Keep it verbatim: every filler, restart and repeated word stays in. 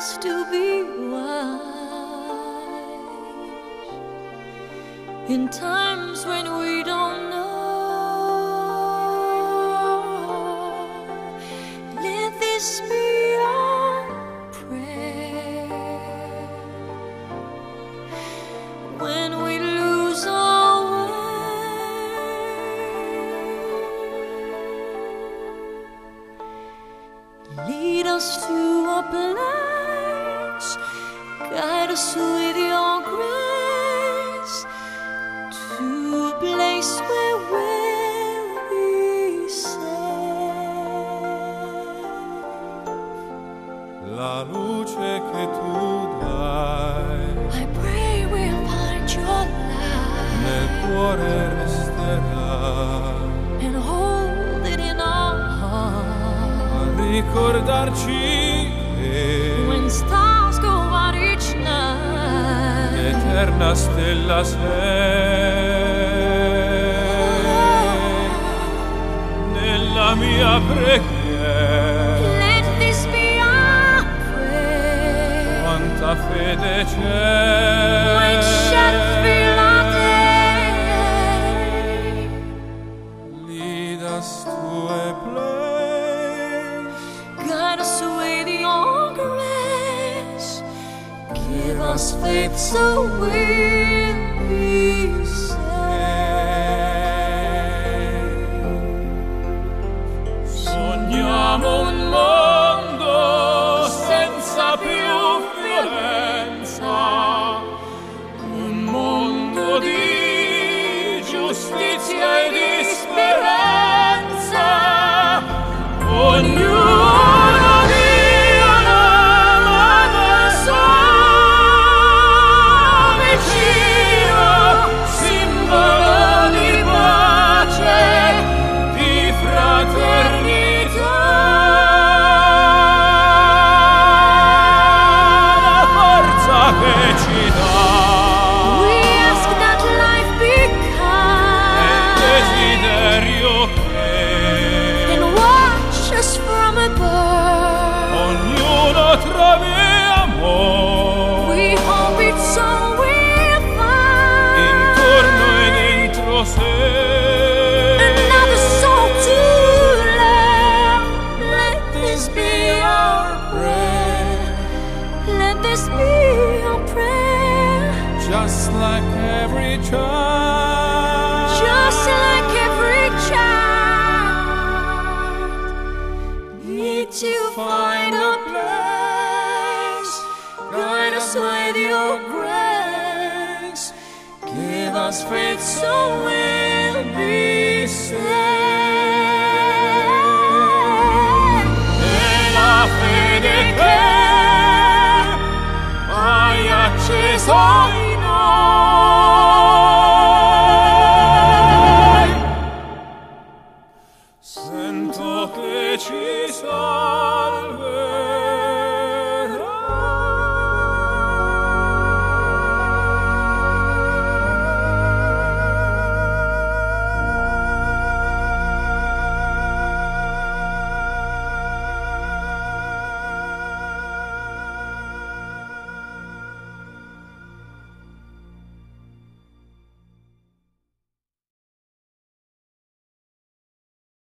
us to be wise in times when we don't know. Let this be our prayer when we lose our way. Lead us to a place, guide us with your grace, to a place where we'll be safe. La luce che tu dai I pray we'll find your light nel cuore resterà, and hold it in our heart. a ricordarci che When stars go out each night, l'eterna stella sei nella mia preghiera. let this be our prayer. Quanta fede When c'è, shadows fill our day, lead us to a place, guide us with your grace. Give us faith so we'll be safe. sogniamo un mondo senza più violenza, un mondo di giustizia e di speranza. Ognuno di una mano sua vicino, simbolo di pace, di fraternità. La forza che ci dà We ask that life be è il kind desiderio che and watch us from above. ognuno trovi amore We hope it's all we'll find. intorno e dentro sé. Another soul to love. Let this be our prayer. Let this be our prayer. Just like every child, Just like every child, need to find a place. Guide us with your grace. Give us faith so we'll be safe. e la fede che hai acceso in noi, sento che ci salverà.